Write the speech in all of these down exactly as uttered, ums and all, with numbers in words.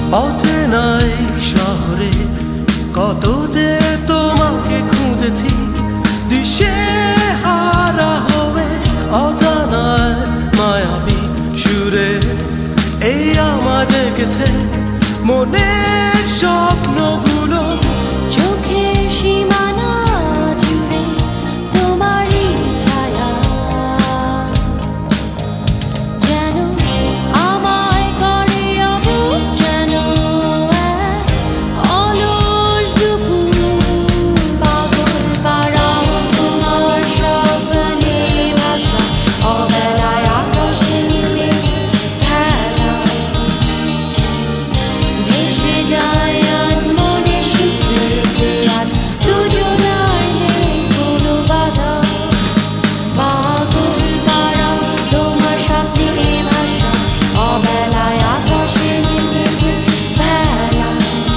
অচেনাই শহরে কত যে তোমাকে খুঁজেছি, দিশে হারা হয়ে অজানায় মায়াবী সুরে এই আমার ডেকেছে মনের স্বপ্নগুলো। চোখের সীমানা জুড়ে তোমারই ছায়া, যেন আমায় করে অবুঝ, যেন অলস দুপুর। পাগল পাড়া তোমার স্বপ্নে ভাষা, অবেলায় আকাশে নীলে খেলা ভেসে যায় আনমনে সুখে। আজ দুজনার নেই কোনো বাধা, পাগল পাড়া তোমার স্বপ্নে ভাষা, অবেলায় আকাশে নীলে খেলা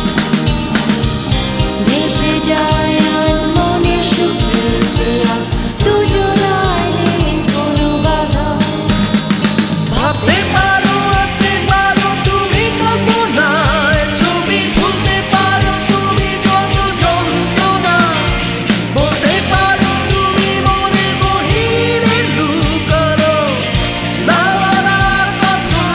ভেসে যায় আনমনে সুখে। আজ দুজনার নেই কোনো বাধা। ভাবতে পারো আঁকতে পারো তুমি কল্পনায়, ছবি তুলতে পারো তুমি যত যন্ত্রণা, বলতে পারো তুমি মনের গহীনে লুকানো না বলা কথা।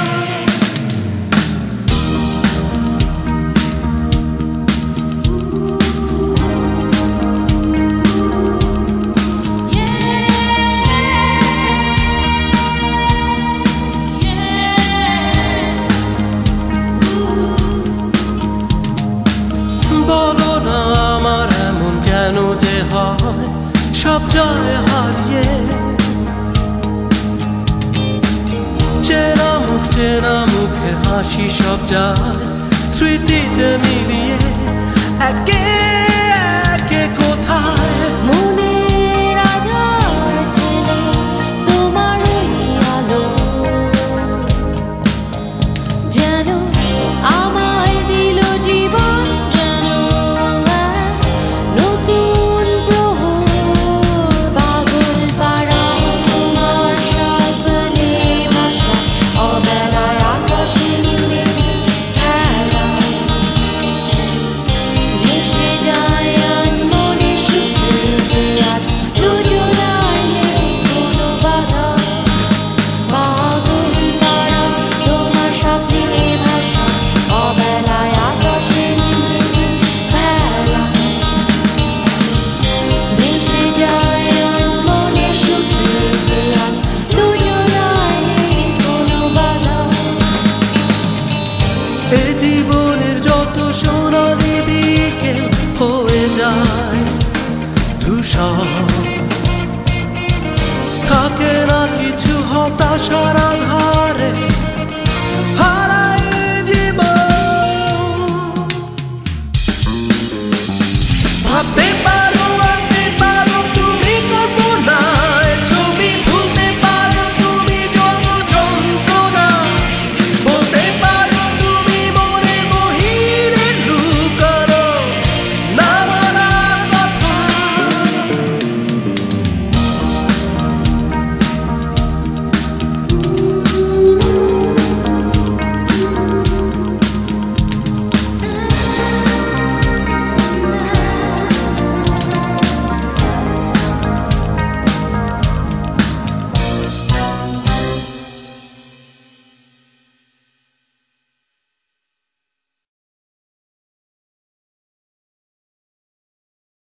বলো না আমার এমন কেন যে হয়, সব জয় হারিয়ে চেনা মুখ চেনা মুখের হাসি সব যায় স্মৃতিতে মিলিয়ে একে